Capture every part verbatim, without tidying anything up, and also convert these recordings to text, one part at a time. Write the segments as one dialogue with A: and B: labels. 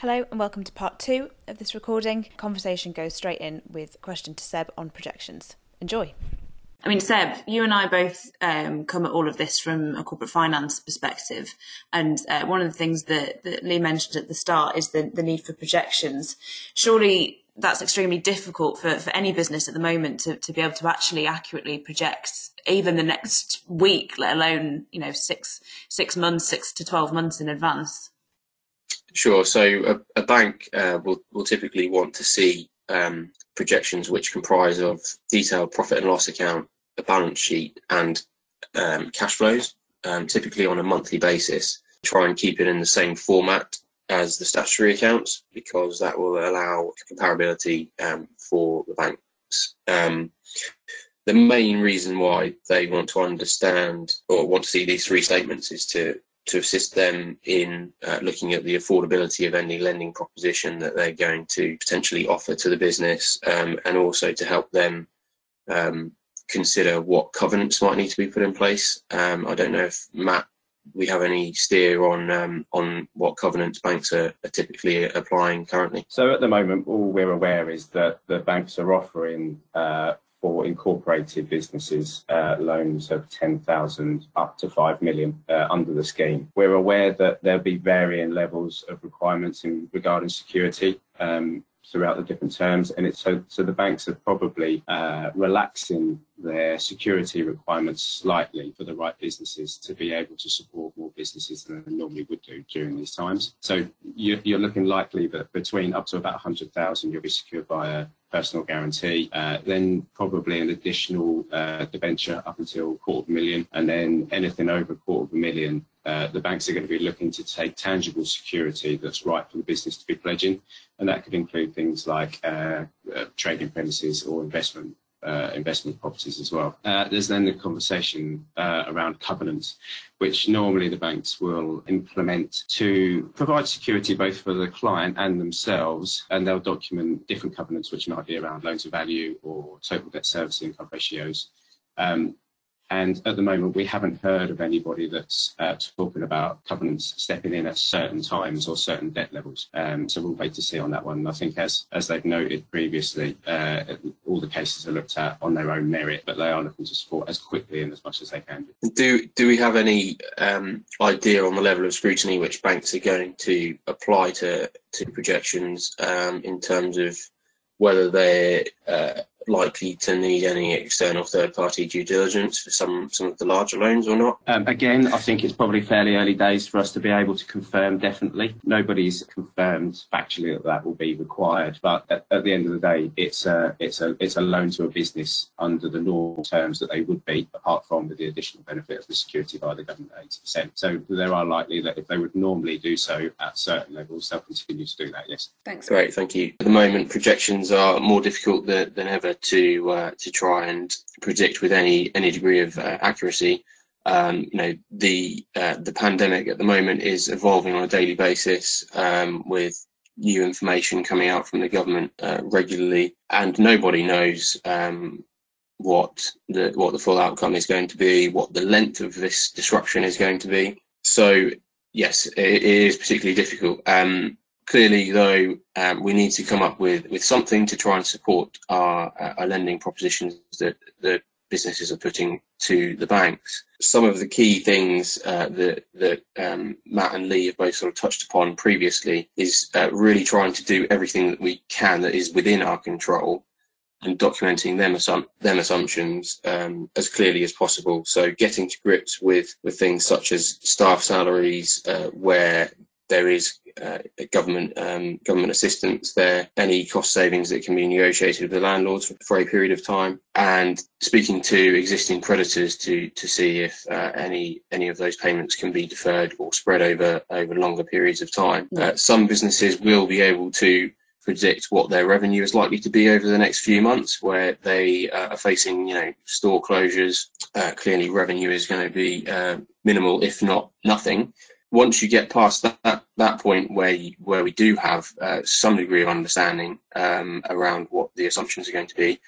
A: Hello and welcome to part two of this recording. Conversation goes straight in with a question to Seb on projections. Enjoy. I mean, Seb, you and I both um, come at all of this from a corporate finance perspective. And uh, one of the things that, that Lee mentioned at the start is the, the need for projections. Surely that's extremely difficult for, for any business at the moment to, to be able to actually accurately project even the next week, let alone, you know, six, six months, six to twelve months in advance.
B: Sure. So a, a bank uh, will, will typically want to see um, projections which comprise of detailed profit and loss account, a balance sheet and um, cash flows, um, typically on a monthly basis. Try and keep it in the same format as the statutory accounts because that will allow comparability um, for the banks. Um, the main reason why they want to understand or want to see these three statements is to to assist them in uh, looking at the affordability of any lending proposition that they're going to potentially offer to the business, um, and also to help them um, consider what covenants might need to be put in place. Um, I don't know if, Matt, we have any steer on um, on what covenants banks are, are typically applying currently.
C: So at the moment, all we're aware is that the banks are offering uh, for incorporated businesses uh, loans of ten thousand up to five million uh, under the scheme. We're aware that there'll be varying levels of requirements in regarding security um, throughout the different terms, and it's so so the banks are probably uh, relaxing their security requirements slightly for the right businesses to be able to support more businesses than they normally would do during these times. So you're, you're looking likely that between up to about one hundred thousand you'll be secured by a personal guarantee, uh, then probably an additional uh, debenture up until a quarter of a million, and then anything over a quarter of a million, uh, the banks are going to be looking to take tangible security that's right for the business to be pledging, and that could include things like uh, uh, trading premises or investment Uh, investment properties as well. Uh, there's then the conversation uh, around covenants, which normally the banks will implement to provide security both for the client and themselves, and they'll document different covenants which might be around loan to value or total debt servicing cover ratios. Um, And at the moment, we haven't heard of anybody that's uh, talking about covenants stepping in at certain times or certain debt levels. Um, so we'll wait to see on that one. I think as as they've noted previously, uh, all the cases are looked at on their own merit, but they are looking to support as quickly and as much as they can.
B: Do, do we have any um, idea on the level of scrutiny which banks are going to apply to, to projections um, in terms of whether they're uh, likely to need any external third-party due diligence for some some of the larger loans or not?
C: Um, again, I think it's probably fairly early days for us to be able to confirm definitely. Nobody's confirmed factually that that will be required, but at, at the end of the day, it's a it's a it's a loan to a business under the normal terms that they would be, apart from with the additional benefit of the security by the government at eighty percent. So there are likely that if they would normally do so at certain levels, they'll continue to do that. Yes.
A: Thanks.
B: Great, thank you. At the moment, projections are more difficult than, than ever to uh, to try and predict with any any degree of uh, accuracy. Um, you know, the uh, the pandemic at the moment is evolving on a daily basis um, with new information coming out from the government uh, regularly, and nobody knows um, what the what the full outcome is going to be, what the length of this disruption is going to be. So yes, it, it is particularly difficult. Um, Clearly, though, um, we need to come up with, with something to try and support our, uh, our lending propositions that, that businesses are putting to the banks. Some of the key things uh, that, that um, Matt and Lee have both sort of touched upon previously is uh, really trying to do everything that we can that is within our control and documenting them, assum- them assumptions um, as clearly as possible. So getting to grips with, with things such as staff salaries, uh, where there is uh, government um, government assistance there, any cost savings that can be negotiated with the landlords for, for a period of time, and speaking to existing creditors to to see if uh, any any of those payments can be deferred or spread over over longer periods of time. Uh, some businesses will be able to predict what their revenue is likely to be over the next few months, where they uh, are facing, you know, store closures. Uh, clearly, revenue is going to be uh, minimal, if not nothing. Once you get past that, that, that point where you, where we do have uh, some degree of understanding um, around what the assumptions are going to be,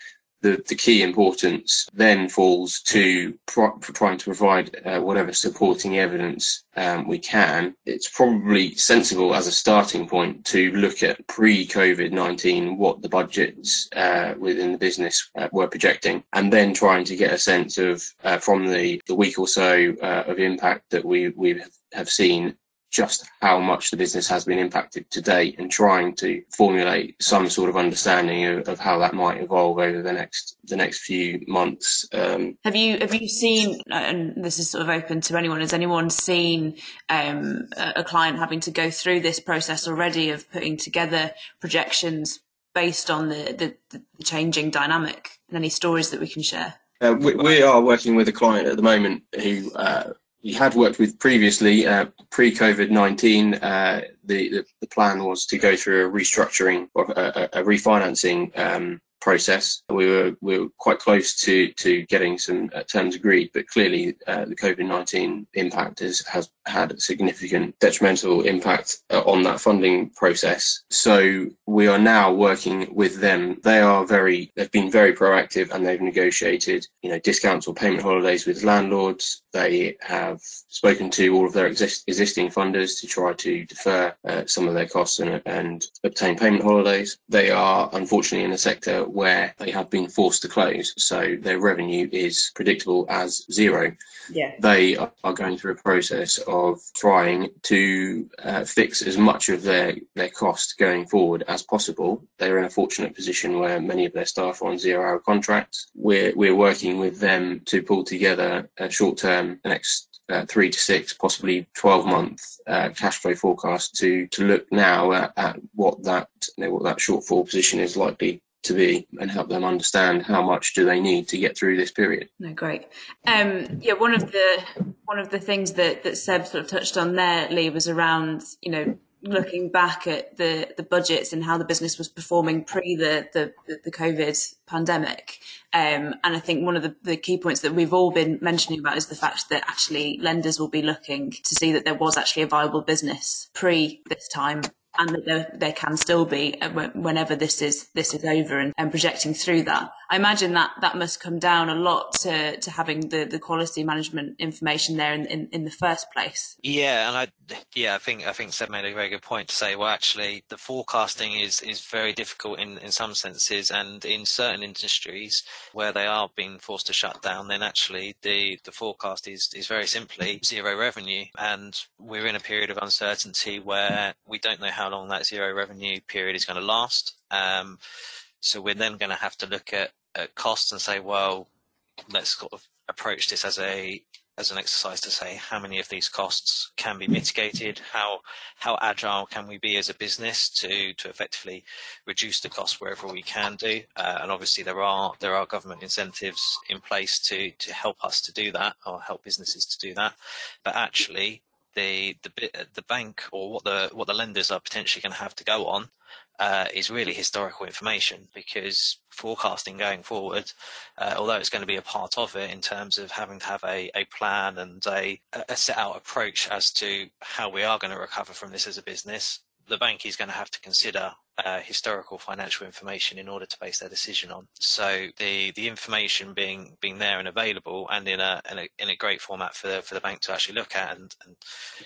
B: the, the key importance then falls to pro- trying to provide uh, whatever supporting evidence um, we can. It's probably sensible as a starting point to look at pre-COVID nineteen, what the budgets uh, within the business uh, were projecting, and then trying to get a sense of, uh, from the, the week or so uh, of impact that we, we have seen, just how much the business has been impacted to date, and trying to formulate some sort of understanding of, of how that might evolve over the next the next few months. Um,
A: have you have you seen, and this is sort of open to anyone, has anyone seen um, a client having to go through this process already of putting together projections based on the, the, the changing dynamic, and any stories that we can share?
B: Uh, we, we are working with a client at the moment who uh, we had worked with previously, uh, pre-COVID nineteen. Uh, the, the, the plan was to go through a restructuring or a, a refinancing um, process. We were we were quite close to to getting some uh, terms agreed, but clearly uh, the COVID nineteen impact has, has had a significant detrimental impact uh, on that funding process. So we are now working with them. They are very, they've been very proactive, and they've negotiated, you know, discounts or payment holidays with landlords. They have spoken to all of their exist, existing funders to try to defer uh, some of their costs and, and obtain payment holidays. They are unfortunately in a sector where they have been forced to close, so their revenue is predictable as zero.
A: Yeah.
B: They are going through a process of trying to uh, fix as much of their, their cost going forward as possible. They're in a fortunate position where many of their staff are on zero-hour contracts. We're, we're working with them to pull together a short-term, the next uh, three to six, possibly twelve-month uh, cash flow forecast to to look now at, at what that you know, what that shortfall position is likely to be, and help them understand how much do they need to get through this period.
A: No, great. Um, yeah, one of the one of the things that that Seb sort of touched on there, Lee, was around, you know, looking back at the the budgets and how the business was performing pre the the, the COVID pandemic. Um, and I think one of the, the key points that we've all been mentioning about is the fact that actually lenders will be looking to see that there was actually a viable business pre this time, and that there, there can still be whenever this is this is over, and, and projecting through that. I imagine that that must come down a lot to, to having the, the quality management information there in, in, in the first place.
D: Yeah, and I yeah I think I think Seb made a very good point to say, well, actually the forecasting is is very difficult in, in some senses, and in certain industries where they are being forced to shut down, then actually the, the forecast is, is very simply zero revenue, and we're in a period of uncertainty where we don't know how long that zero revenue period is going to last. Um, so we're then going to have to look at, at costs and say, well, let's sort of approach this as a as an exercise to say how many of these costs can be mitigated, how how agile can we be as a business to to effectively reduce the cost wherever we can do, uh, and obviously there are there are government incentives in place to to help us to do that, or help businesses to do that, but actually the the the bank, or what the what the lenders are potentially going to have to go on uh, is really historical information, because forecasting going forward, uh, although it's going to be a part of it in terms of having to have a, a plan and a, a set out approach as to how we are going to recover from this as a business, the bank is going to have to consider uh, historical financial information in order to base their decision on. So the the information being being there and available, and in a in a, in a great format for the, for the bank to actually look at and, and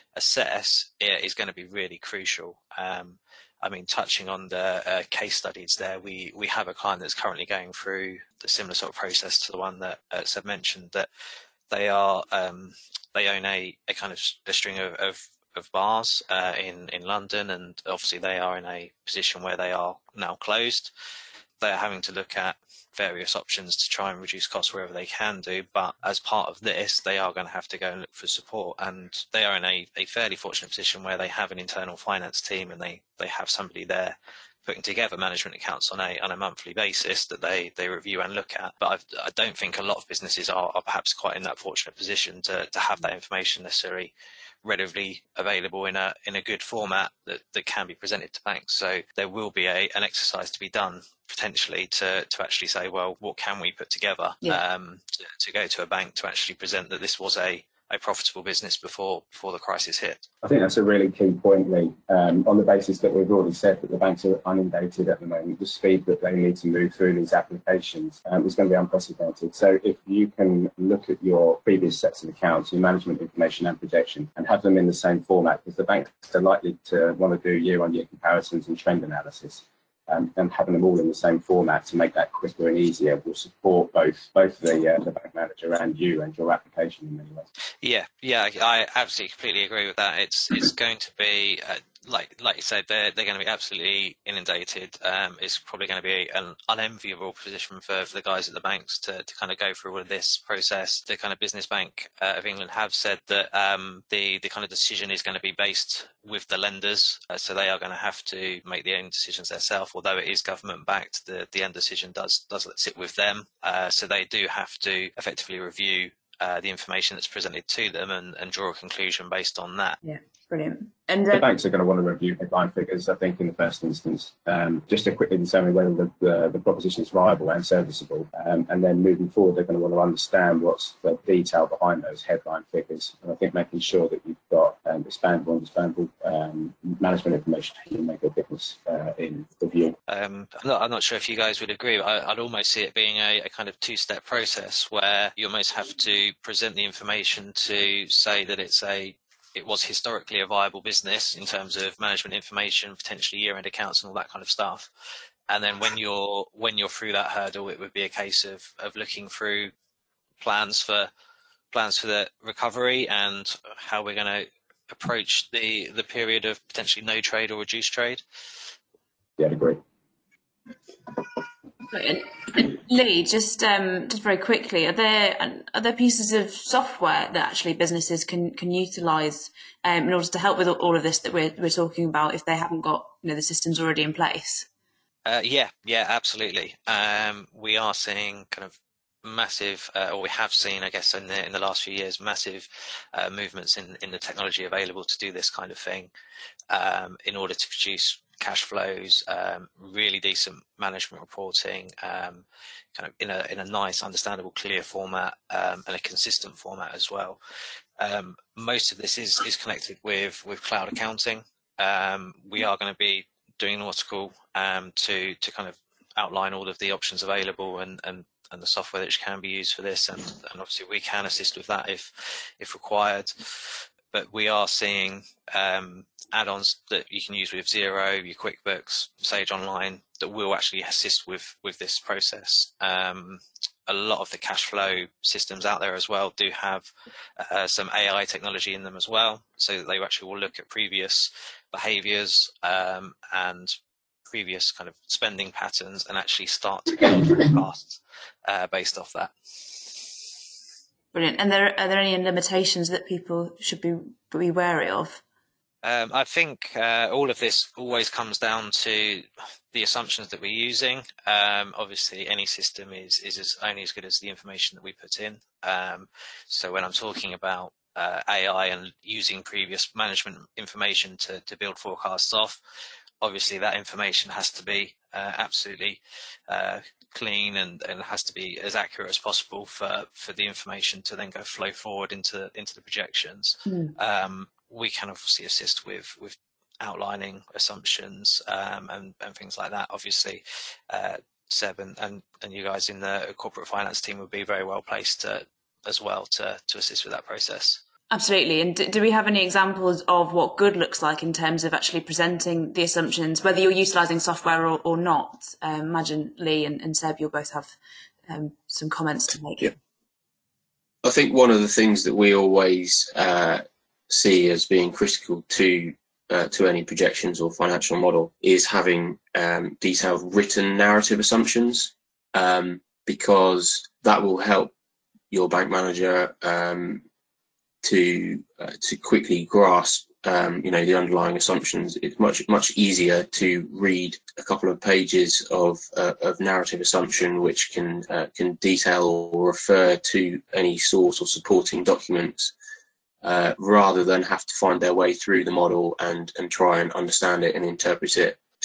D: assess, it is going to be really crucial. Um, I mean, touching on the uh, case studies there, we, we have a client that's currently going through the similar sort of process to the one that uh, Seb mentioned, that they are um, they own a, a kind of a string of, of, of bars uh, in, in London, and obviously they are in a position where they are now closed. They are having to look at various options to try and reduce costs wherever they can do, but as part of this, they are going to have to go and look for support, and they are in a, a fairly fortunate position where they have an internal finance team, and they, they have somebody there putting together management accounts on a on a monthly basis that they, they review and look at. But I've, I don't think a lot of businesses are, are perhaps quite in that fortunate position to, to have that information necessarily readily available in a in a good format that, that can be presented to banks. So there will be a an exercise to be done potentially to to actually say, well, what can we put together yeah. um, to, to go to a bank to actually present that this was a a profitable business before before the crisis hit.
C: I think that's a really key point, Lee. Um, on the basis that we've already said that the banks are inundated at the moment, the speed that they need to move through these applications um, is going to be unprecedented. So if you can look at your previous sets of accounts, your management information and projection, and have them in the same format, because the banks are likely to want to do year-on-year comparisons and trend analysis. Um, and having them all in the same format to make that quicker and easier will support both both the uh, the bank manager and you and your application in many ways.
D: Yeah, yeah, I absolutely completely agree with that. It's it's going to be uh, like like you said, they're they're going to be absolutely inundated. Um, it's probably going to be an unenviable position for, for the guys at the banks to, to kind of go through all of this process. The kind of Business Bank uh, of England have said that um, the the kind of decision is going to be based with the lenders, uh, so they are going to have to make their own decisions themselves. Although it is government backed, the the end decision does does sit with them. Uh, so they do have to effectively review uh, the information that's presented to them and, and draw a conclusion based on that.
A: Yeah, brilliant. And uh,
C: the banks are going to want to review headline figures, I think, in the first instance, um, just to quickly determine whether the, the, the proposition is viable and serviceable. Um, and then moving forward, they're going to want to understand what's the detail behind those headline figures. And I think making sure that you've got um, expandable and expandable um, management information can make a difference uh, in the view.
D: Um, I'm, not, I'm not sure if you guys would agree, but I, I'd almost see it being a, a kind of two-step process where you almost have to present the information to say that it's a it was historically a viable business in terms of management information, potentially year-end accounts and all that kind of stuff. And then when you're when you're through that hurdle, it would be a case of of looking through plans for plans for the recovery and how we're going to approach the the period of potentially no trade or reduced trade.
C: Yeah, I agree.
A: And, and Lee, just um, just very quickly, are there are there pieces of software that actually businesses can can utilise um, in order to help with all of this that we're we're talking about if they haven't got you know the systems already in place?
D: Uh, yeah, yeah, absolutely. Um, we are seeing kind of massive, uh, or we have seen, I guess, in the in the last few years, massive uh, movements in in the technology available to do this kind of thing um, in order to produce cash flows, um, really decent management reporting, um, kind of in a in a nice, understandable, clear format, um, and a consistent format as well. Um, most of this is is connected with with cloud accounting. Um, we are going to be doing an article um, to to kind of outline all of the options available and and and the software that can be used for this, and, and obviously we can assist with that if if required. But we are seeing um, add-ons that you can use with Xero, your QuickBooks, Sage Online, that will actually assist with with this process. Um, a lot of the cash flow systems out there as well do have uh, some A I technology in them as well, so that they actually will look at previous behaviours um, and previous kind of spending patterns and actually start to build forecasts uh, based off that.
A: Brilliant. And there are there any limitations that people should be be wary of?
D: Um, I think uh, all of this always comes down to the assumptions that we're using. Um, obviously, any system is is as, only as good as the information that we put in. Um, so when I'm talking about uh, A I and using previous management information to to build forecasts off, obviously that information has to be uh, absolutely uh, clean and, and has to be as accurate as possible for, for the information to then go flow forward into into the projections. Mm. Um, we can obviously assist with with outlining assumptions um, and, and things like that. Obviously, uh, Seb and, and, and you guys in the corporate finance team would be very well placed to, as well to, to assist with that process.
A: Absolutely. And do we have any examples of what good looks like in terms of actually presenting the assumptions, whether you're utilising software or, or not? Um, imagine Lee and, and Seb, you'll both have um, some comments to make.
B: Yeah. I think one of the things that we always uh, see as being critical to uh, to any projections or financial model is having um, detailed written narrative assumptions, um, because that will help your bank manager um, to uh, to quickly grasp um, you know the underlying assumptions. It's much much easier to read a couple of pages of uh, of narrative assumption which can uh, can detail or refer to any source or supporting documents, uh, rather than have to find their way through the model and and try and understand it and interpret it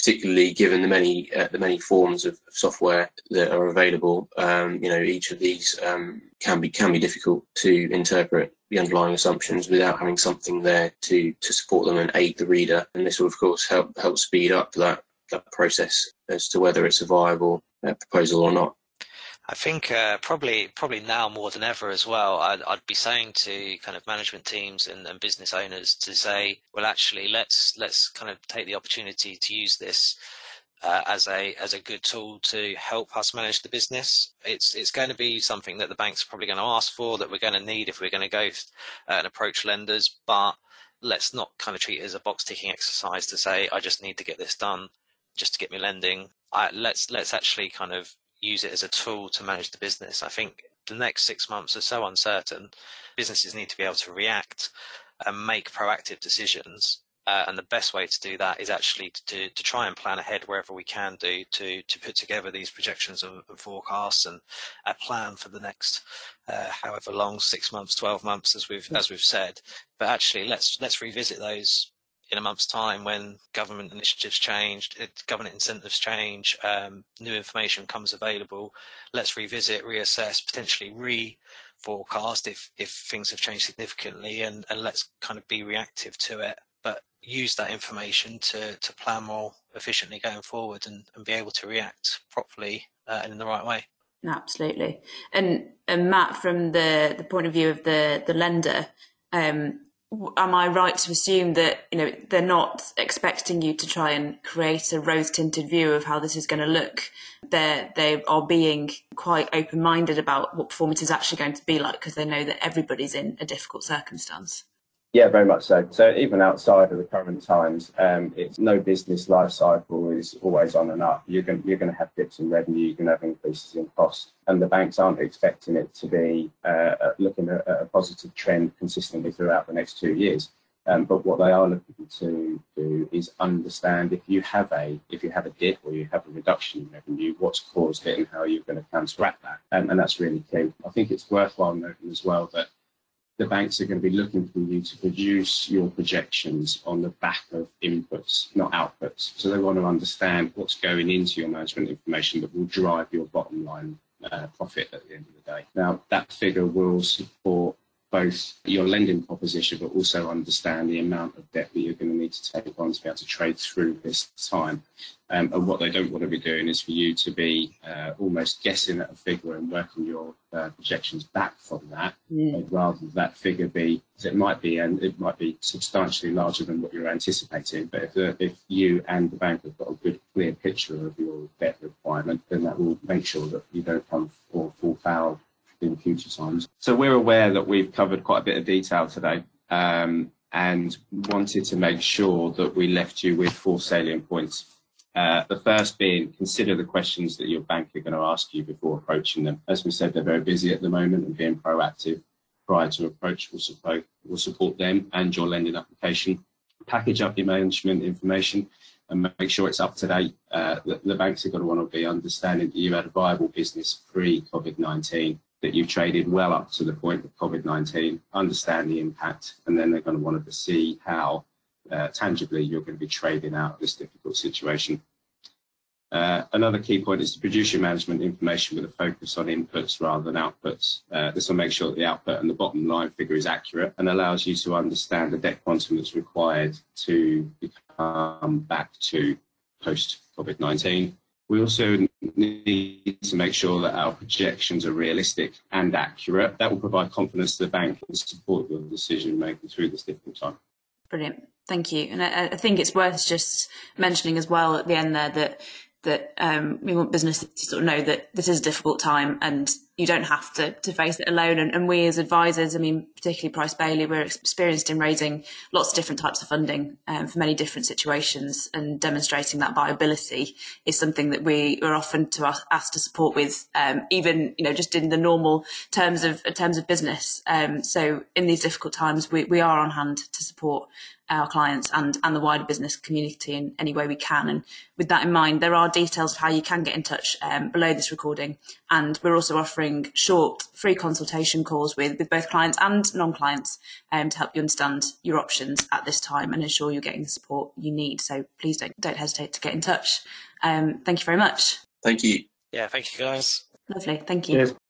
B: particularly given the many uh, the many forms of software that are available. Um, you know, each of these um, can be can be difficult to interpret the underlying assumptions without having something there to to support them and aid the reader. And this will, of course, help help speed up that that process as to whether it's a viable uh, proposal or not.
D: I think uh, probably probably now more than ever as well, I'd, I'd be saying to kind of management teams and, and business owners to say, well, actually, let's let's kind of take the opportunity to use this uh, as a as a good tool to help us manage the business. It's it's going to be something that the bank's probably going to ask for, that we're going to need if we're going to go uh, and approach lenders. But let's not kind of treat it as a box ticking exercise to say, I just need to get this done just to get me lending. I, let's let's actually kind of use it as a tool to manage the business. I think the next six months are so uncertain. Businesses need to be able to react and make proactive decisions. Uh, and the best way to do that is actually to, to, to try and plan ahead wherever we can do to, to put together these projections and, and forecasts and a plan for the next uh, however long, six months, twelve months, as we've as we've said. But actually, let's let's revisit those in a month's time when government initiatives change, government incentives change, um, new information comes available. Let's revisit, reassess, potentially re-forecast if, if things have changed significantly, and, and let's kind of be reactive to it, but use that information to, to plan more efficiently going forward and, and be able to react properly uh, and in the right way.
A: Absolutely. And, and Matt, from the, the point of view of the, the lender, um, am I right to assume that, you know, they're not expecting you to try and create a rose-tinted view of how this is going to look? They're, they are being quite open-minded about what performance is actually going to be like, because they know that everybody's in a difficult circumstance.
C: Yeah, very much so. So even outside of the current times, um, it's no business life cycle is always on and up. You're going you're going to have dips in revenue, you're going to have increases in cost, and the banks aren't expecting it to be uh, looking at a positive trend consistently throughout the next two years. Um, but what they are looking to do is understand if you have a if you have a dip or you have a reduction in revenue, what's caused it and how you're going to counteract that. Um, and that's really key. I think it's worthwhile noting as well that the banks are going to be looking for you to produce your projections on the back of inputs, not outputs. So they want to understand what's going into your management information that will drive your bottom line uh, profit at the end of the day. Now, that figure will support both your lending proposition, but also understand the amount of debt that you're going to need to take on to be able to trade through this time. Um, and what they don't want to be doing is for you to be uh, almost guessing at a figure and working your uh, projections back from that, yeah. rather than that figure be, as it might be, and it might be substantially larger than what you're anticipating. But if, the, if you and the bank have got a good, clear picture of your debt requirement, then that will make sure that you don't come or fall foul in future times. So we're aware that we've covered quite a bit of detail today, um, and wanted to make sure that we left you with four salient points. Uh, the first being, consider the questions that your bank are going to ask you before approaching them. As we said, they're very busy at the moment, and being proactive prior to approach will support, will support them and your lending application. Package up your management information and make sure it's up to date. Uh, the, the banks are going to want to be understanding that you had a viable business pre-COVID nineteen, that you've traded well up to the point of COVID nineteen, understand the impact, and then they're going to want to see how uh, tangibly you're going to be trading out of this difficult situation. Uh, another key point is to produce your management information with a focus on inputs rather than outputs. Uh, this will make sure that the output and the bottom line figure is accurate and allows you to understand the debt quantum that's required to become back to post-COVID nineteen. We also need to make sure that our projections are realistic and accurate. That will provide confidence to the bank and support your decision making through this difficult time.
A: Brilliant. Thank you. And I, I think it's worth just mentioning as well at the end there that that um, we want businesses to sort of know that this is a difficult time and you don't have to, to face it alone. And, and we as advisors, I mean, particularly Price Bailey, we're experienced in raising lots of different types of funding um, for many different situations, and demonstrating that viability is something that we are often to us, asked to support with, um, even, you know, just in the normal terms of terms of business. Um, so in these difficult times, we, we are on hand to support our clients and, and the wider business community in any way we can. And with that in mind, there are details of how you can get in touch um, below this recording. And we're also offering short free consultation calls with, with both clients and non-clients um, to help you understand your options at this time and ensure you're getting the support you need. So please don't, don't hesitate to get in touch. Um, thank you very much.
B: Thank you.
D: Yeah, thank you guys.
A: Lovely. Thank you.
C: Cheers.